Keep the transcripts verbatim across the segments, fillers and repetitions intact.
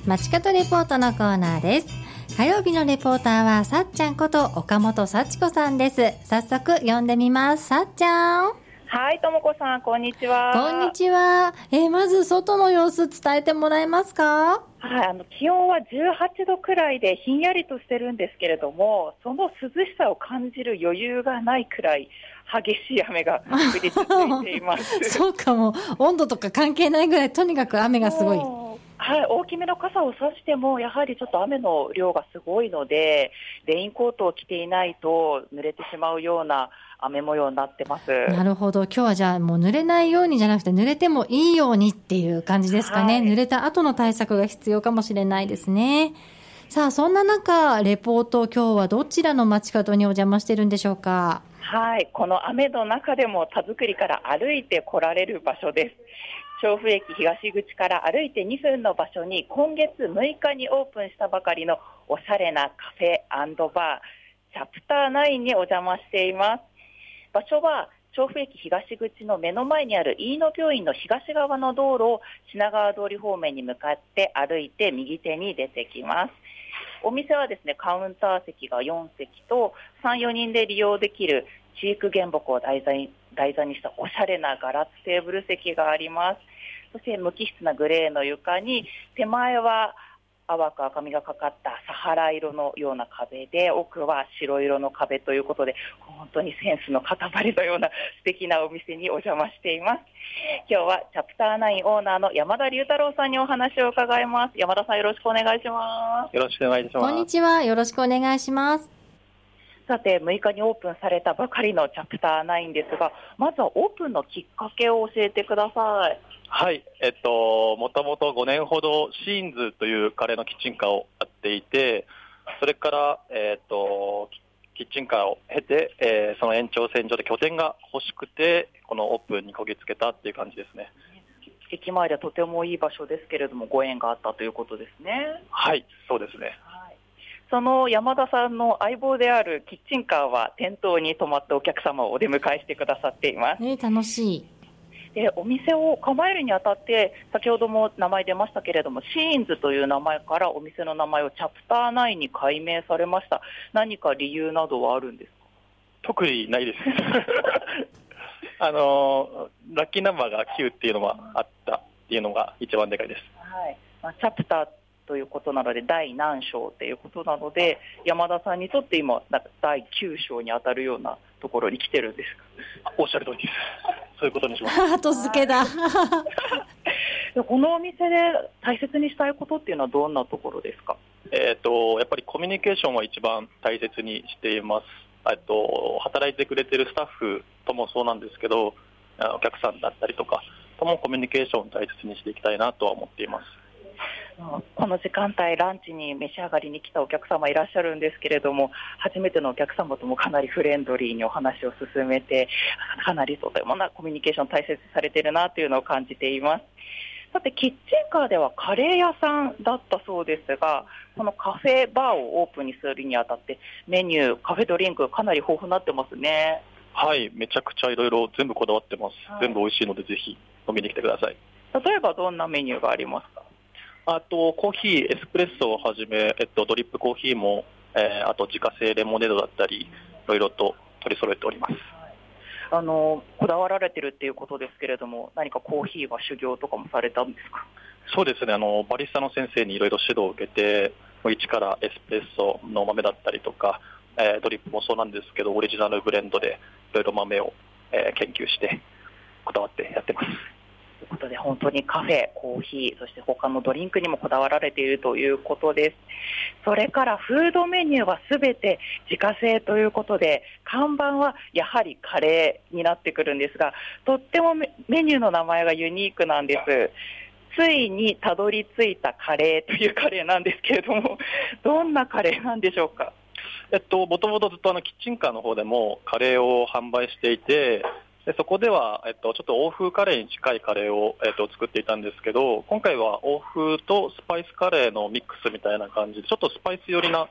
街角レポートのコーナーです。火曜日のレポーターはさっちゃんこと岡本幸子さんです。早速呼んでみます。さっちゃん。 はい、ともこさん、こんにちは。 こんにちは。えー、まず外の様子伝えてもらえますか？ はい、あの気温はじゅうはちどくらいでひんやりとしてるんですけれども、その涼しさを感じる余裕がないくらい激しい雨が降り続いていますそうかも、温度とか関係ないぐらいとにかく雨がすごい。 はい、大きめの傘を差してもやはりちょっと雨の量がすごいので、レインコートを着ていないと濡れてしまうような雨模様になってます。 なるほど。今日はじゃあもう濡れないようにじゃなくて濡れてもいいようにっていう感じですかね、はい、濡れた後の対策が必要かもしれないですね。さあ、そんな中レポート、今日はどちらの街角にお邪魔してるんでしょうか？ はい、この雨の中でも田作りから歩いて来られる場所です。調布駅東口から歩いてにふんの場所に今月むいかにオープンしたばかりのおしゃれなカフェ&バーチャプターナインにお邪魔しています。場所は調布駅東口の目の前にある飯野病院の東側の道路を品川通り方面に向かって歩いて右手に出てきます。お店はですね、カウンター席がよんせきとさん、よにんで利用できるチーク原木を題材に、題材にしたおしゃれなガラステーブル席があります。そして無機質なグレーの床に手前は淡く赤みがかかったサハラ色のような壁で、奥は白色の壁ということで、本当にセンスの塊のような素敵なお店にお邪魔しています。今日はチャプターナインオーナーの山田龍太郎さんにお話を伺います。山田さん、よろしくお願いします。 よろしくお願いします。 こんにちは、よろしくお願いします。 さて、むいかにオープンされたばかりのチャプターナインですが、まずはオープンのきっかけを教えてください。 はい、えっと、もともとごねんほどシーンズというカレーのキッチンカーをやっていて、それから、えっと、キッチンカーを経て、えー、その延長線上で拠点が欲しくて、このオープンにこぎつけたっていう感じですね。 駅前ではとてもいい場所ですけれども、ご縁があったということですね。 はい、そうですね。 はい、その山田さんの相棒であるキッチンカーは店頭に泊まったお客様をお出迎えしてくださっています。 えー、楽しい。 で、お店を構えるにあたって先ほども名前出ましたけれども、シーンズという名前からお店の名前をチャプターナインに改名されました。何か理由などはあるんですか？ 特にないですあのラッキーナンバーがきゅうっていうのがあったっていうのが一番でかいです。 はい、まあ、チャプターということなので第何章ということなので、山田さんにとって今なんかだいきゅう章に当たるようなところに来てるんですか？ おっしゃる通りです。そういうことにします。 後付けだこのお店で大切にしたいことっていうのはどんなところですか？ えーと、やっぱりコミュニケーションは一番大切にしています。えっと、働いてくれてるスタッフともそうなんですけど、お客さんだったりとかともコミュニケーションを大切にしていきたいなとは思っています。 この時間帯ランチに召し上がりに来たお客様いらっしゃるんですけれども、初めてのお客様ともかなりフレンドリーにお話を進めて、かなりとてもなコミュニケーション大切にされているなというのを感じています。さて、キッチンカーではカレー屋さんだったそうですが、このカフェバーをオープンにするにあたってメニュー、カフェドリンクかなり豊富になってますね。 はい、めちゃくちゃいろいろ全部こだわってます。はい、全部美味しいのでぜひ飲みに来てください。 例えばどんなメニューがありますか？ あとコーヒー、エスプレッソをはじめ、えっと、ドリップコーヒーも、えー、あと自家製レモネードだったりいろいろと取り揃えております。 あのこだわられてるっていうことですけれども、何かコーヒーは修行とかもされたんですか？ そうですね、あのバリスタの先生にいろいろ指導を受けて、一からエスプレッソの豆だったりとか、えー、ドリップもそうなんですけどオリジナルブレンドでいろいろ豆を、えー、研究してこだわってやってます。 ということで、本当にカフェ、コーヒー、そして他のドリンクにもこだわられているということです。それからフードメニューはすべて自家製ということで、看板はやはりカレーになってくるんですが、とってもメニューの名前がユニークなんです。ついにたどり着いたカレーというカレーなんですけれども、どんなカレーなんでしょうか？ えっと、もともとずっとあのキッチンカーの方でもカレーを販売していて、でそこでは、えっと、ちょっと欧風カレーに近いカレーを、えっと、作っていたんですけど、今回は欧風とスパイスカレーのミックスみたいな感じで、ちょっとスパイス寄りな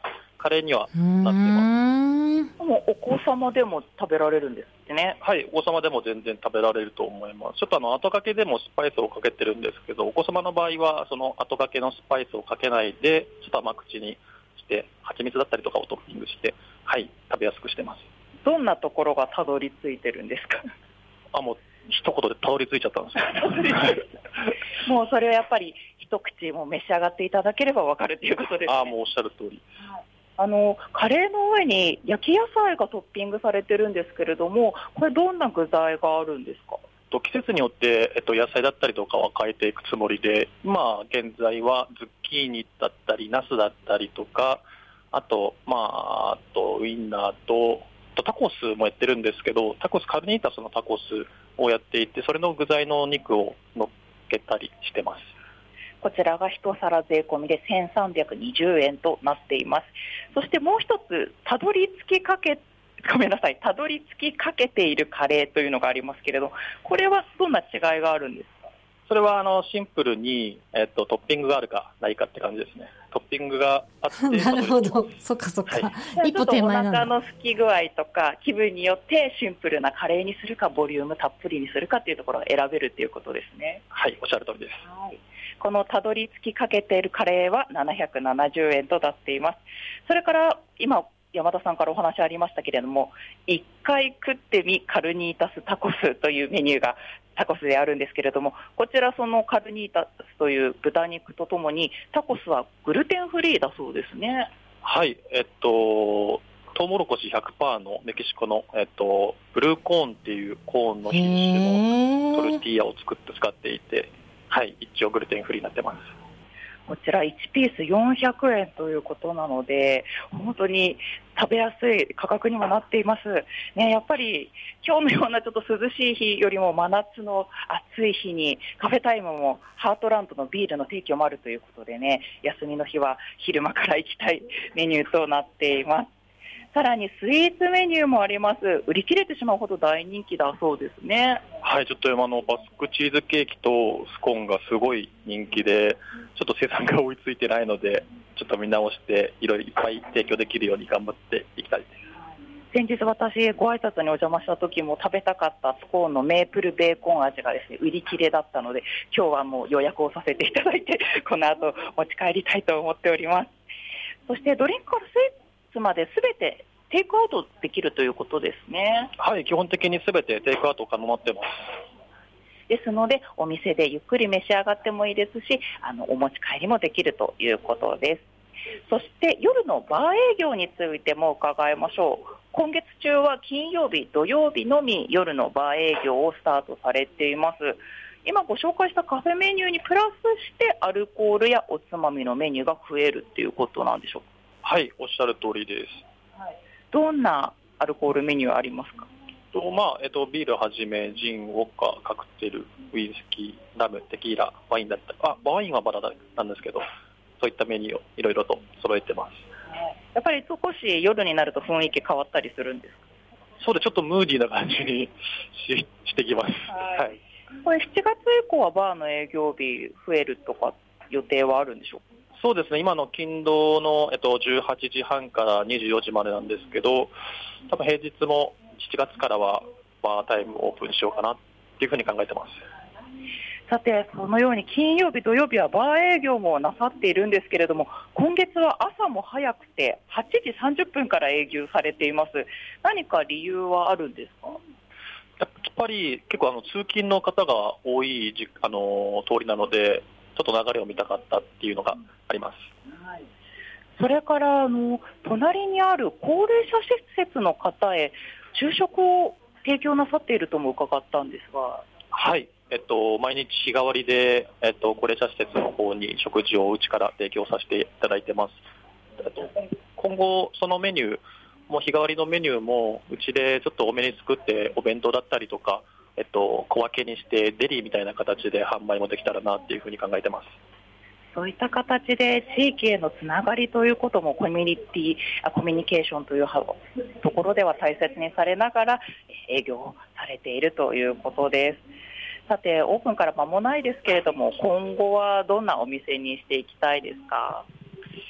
カレーにはなっています。 もうお子様でも食べられるんですってね。 はい、お子様でも全然食べられると思います。ちょっとあの後掛けでもスパイスをかけてるんですけど、お子様の場合はその後掛けのスパイスをかけないで、ちょっと甘口にして蜂蜜だったりとかをトッピングして、はい、食べやすくしてます。 どんなところがたどり着いてるんですか？ あ、もう一言でたどり着いちゃったんですよ。 もうそれはやっぱり一口も召し上がっていただければ分かるということですね。 あ、もうおっしゃる通り。 あのカレーの上に焼き野菜がトッピングされてるんですけれども、これどんな具材があるんですか？ と季節によって、えっと、野菜だったりとかは変えていくつもりで、今現在はズッキーニだったりナスだったりとか、あと、まあ、あとウインナーとタコスもやってるんですけど、タコスカルニータスのタコスをやっていて、それの具材のお肉を乗っけたりしてます。 こちらが一皿税込みでせんさんびゃくにじゅうえんとなっています。そしてもう一つ、たどり着きかけごめんなさいたどり着きかけているカレーというのがありますけれど、これはどんな違いがあるんですか？ それはあのシンプルに、えっと、トッピングがあるかないかって感じですね。トッピングがあってなるほど、そっかそっか、はい、一歩手前なの。 お腹の空き具合とか気分によってシンプルなカレーにするかボリュームたっぷりにするかっていうところを選べるということですね。 はい、おっしゃる通りです。 はい、このたどり着きかけているカレーはななひゃくななじゅうえんとなっています。それから今山田さんからお話ありましたけれども、いっかい食ってみカルニータスタコスというメニューがタコスであるんですけれども、こちらそのカルニータスという豚肉とともにタコスはグルテンフリーだそうですね。 はい、えっとトウモロコシ ひゃくパーセント のメキシコの、えっと、ブルーコーンっていうコーンの品種のトルティーヤを作って使っていて、はい、一応グルテンフリーになってます。 こちらいちピースよんひゃくえんということなので、本当に食べやすい価格にもなっています、ね。やっぱり今日のようなちょっと涼しい日よりも真夏の暑い日にカフェタイムもハートランドのビールの提供もあるということでね、休みの日は昼間から行きたいメニューとなっています。さらにスイーツメニューもあります。売り切れてしまうほど大人気だそうですね。 はい、ちょっと今のバスクチーズケーキとスコーンがすごい人気で、ちょっと生産が追いついてないので、ちょっと見直していろいろいっぱい提供できるように頑張っていきたいです。 先日私ご挨拶にお邪魔した時も食べたかったスコーンのメープルベーコン味がですね売り切れだったので、今日はもう予約をさせていただいてこの後持ち帰りたいと思っております。そしてドリンクからスイーツまで全てテイクアウトできるということですね。 はい、基本的に全てテイクアウト可能になってます。 ですのでお店でゆっくり召し上がってもいいですし、あのお持ち帰りもできるということです。そして夜のバー営業についても伺いましょう。今月中は金曜日土曜日のみ夜のバー営業をスタートされています。今ご紹介したカフェメニューにプラスしてアルコールやおつまみのメニューが増えるっていうことなんでしょうか？ はい、おっしゃる通りです。 はい、どんなアルコールメニューありますか？ とまあえっと、ビールはじめジン、ウォッカ、カクテル、ウイスキー、ラム、テキーラ、ワインだったり、あワインはまだなんですけど、そういったメニューをいろいろと揃えてます。 やっぱり少し夜になると雰囲気変わったりするんですか？ そうでちょっとムーディーな感じに し, してきます。はい、はい、 これしちがつ以降はバーの営業日増えるとか予定はあるんでしょうか？ そうですね、今の勤労の、えっと、じゅうはちじはんからにじゅうよじまでなんですけど、多分平日もしちがつからはバータイムオープンしようかなっていうふうに考えてます。 さて、そのように金曜日土曜日はバー営業もなさっているんですけれども、今月は朝も早くてはちじさんじゅっぷんから営業されています。何か理由はあるんですか？ やっぱり結構あの通勤の方が多いじあの通りなので、ちょっと流れを見たかったっていうのがあります。 はい、それからあの隣にある高齢者施設の方へ昼食を提供なさっているとも伺ったんですが。 はい、えっと、毎日日替わりで、えっと、高齢者施設の方に食事をうちから提供させていただいてます。えっと、今後そのメニューも日替わりのメニューもうちでちょっと多めに作ってお弁当だったりとか、えっと、小分けにしてデリーみたいな形で販売もできたらなっていうふうに考えてます。 そういった形で地域へのつながりということもコミュニティ、コミュニケーションというところでは大切にされながら営業されているということです。さて、オープンから間もないですけれども、今後はどんなお店にしていきたいですか？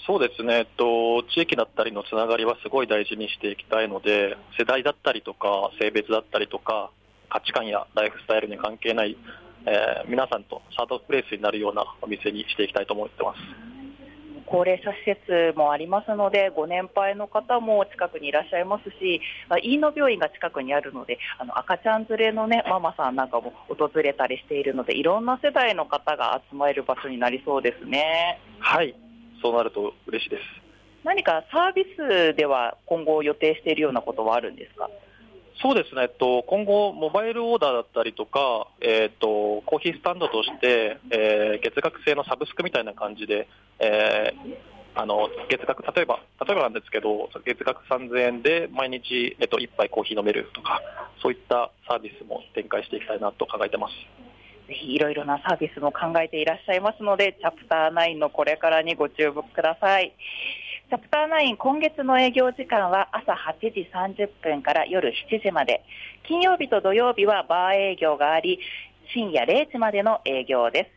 そうですね、えっと、地域だったりのつながりはすごい大事にしていきたいので、世代だったりとか性別だったりとか価値観やライフスタイルに関係ない、えー、皆さんとサードプレイスになるようなお店にしていきたいと思ってます。 高齢者施設もありますので、ご年配の方も近くにいらっしゃいますし、飯野病院が近くにあるので、あの赤ちゃん連れの、ね、ママさんなんかも訪れたりしているので、いろんな世代の方が集まれる場所になりそうですね。 はい、そうなると嬉しいです。 何かサービスでは今後予定しているようなことはあるんですか？ そうですね、えっと、今後、モバイルオーダーだったりとか、えっと、コーヒースタンドとして、えー、月額制のサブスクみたいな感じで、えー、あの月額例えば、例えばなんですけど、月額さんぜんえんで毎日、えっと、いっぱいコーヒー飲めるとか、そういったサービスも展開していきたいなと考えてます。 ぜひいろいろなサービスも考えていらっしゃいますので、チャプターナインのこれからにご注目ください。チャプターナイン、今月の営業時間は朝はちじさんじゅっぷんから夜しちじまで、金曜日と土曜日はバー営業があり、深夜れいじまでの営業です。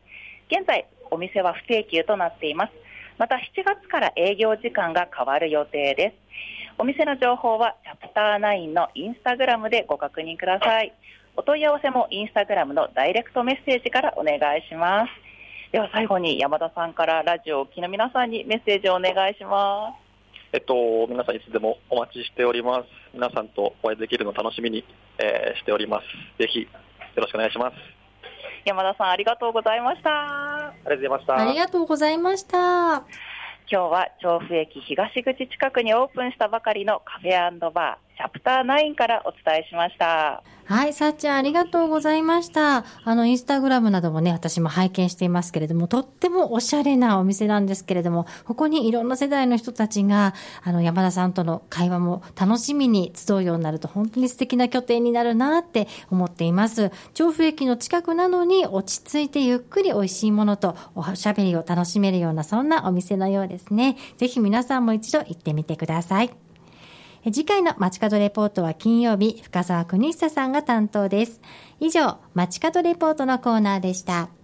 現在お店は不定休となっています。またしちがつから営業時間が変わる予定です。お店の情報はチャプターナインのインスタグラムでご確認ください。お問い合わせもインスタグラムのダイレクトメッセージからお願いします。では最後に山田さんからラジオをお聞きの皆さんにメッセージをお願いします。 えっと、皆さんいつでもお待ちしております。皆さんとお会いできるのを楽しみに、えー、しております。ぜひよろしくお願いします。 山田さんありがとうございました。 ありがとうございました。 ありがとうございました。 今日は調布駅東口近くにオープンしたばかりのカフェ&バーチャプターナインからお伝えしました。 はい、さっちゃんありがとうございました。あのインスタグラムなどもね、私も拝見していますけれども、とってもおしゃれなお店なんですけれども、ここにいろんな世代の人たちがあの山田さんとの会話も楽しみに集うようになると本当に素敵な拠点になるなって思っています。調布駅の近くなのに落ち着いてゆっくり美味しいものとおしゃべりを楽しめるようなそんなお店のようですね。ぜひ皆さんも一度行ってみてください。次回の街角レポートは金曜日、深澤邦久さんが担当です。以上、街角レポートのコーナーでした。